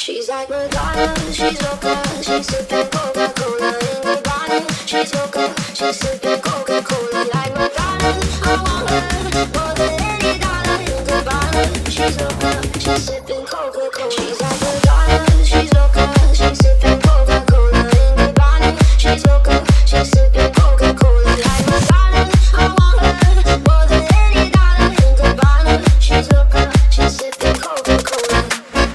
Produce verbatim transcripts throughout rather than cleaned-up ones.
She's like Madonna, she's so good. She's sipping Coca-Cola in the bottle. She's so good, she's sipping Coca-Cola like Madonna. I want her more than any dollar in the bottle. She's so good, she's sipping Coca-Cola. She's like Madonna, she's so good. She's sipping Coca-Cola in the bottle. She's so good, she's sipping Coca-Cola like Madonna. I want her more than any dollar in the bottle. She's so good, she's sipping Coca-Cola.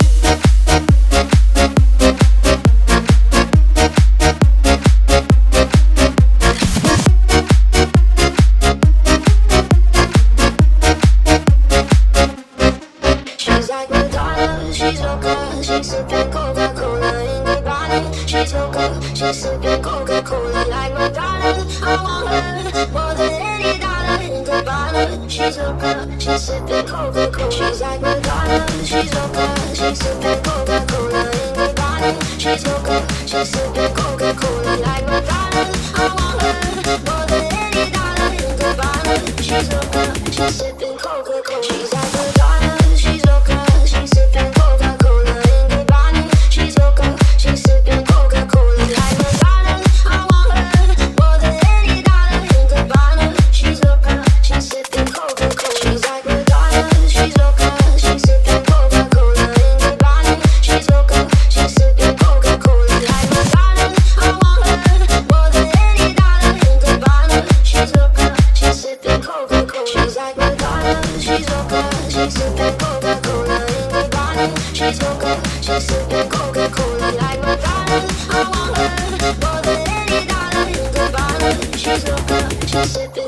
She's like Madonna, she's so good. She's sipping Coca-Cola in the bottle. She's so good, she's sipping Coca-Cola like Madonna. I want her more than any dollar in the bottle. She's so good, she's sipping Coca-Cola. She's like Madonna, she's so good. She's sipping Coca-Cola in the bottle. She's so good, she's sipping Coca-Cola like Madonna. I want her more than any dollar in the bottle. She's so good, she's sipping Coca-Cola. She's like Madonna, she's so good. She's sipping Coca-Cola in the bottle. She's so good, she's sipping Coca-Cola like Madonna. I want her more than any dollar in the bottle. She's so good, she's sipping Coca-Cola. She's like Madonna, she's so good. She's sipping Coca-Cola in the bottle. She's so good, she's sipping Coca-Cola like Madonna. I want her more than any dollar in the bottle. She's so good, she's sipping Coca-Cola. She's like Madonna, she's so good. She's sipping Coca-Cola in the bottle. She's so good, she's sipping Coca-Cola like Madonna. I want her more than any dollar in the bottle. She's so good, she's sipping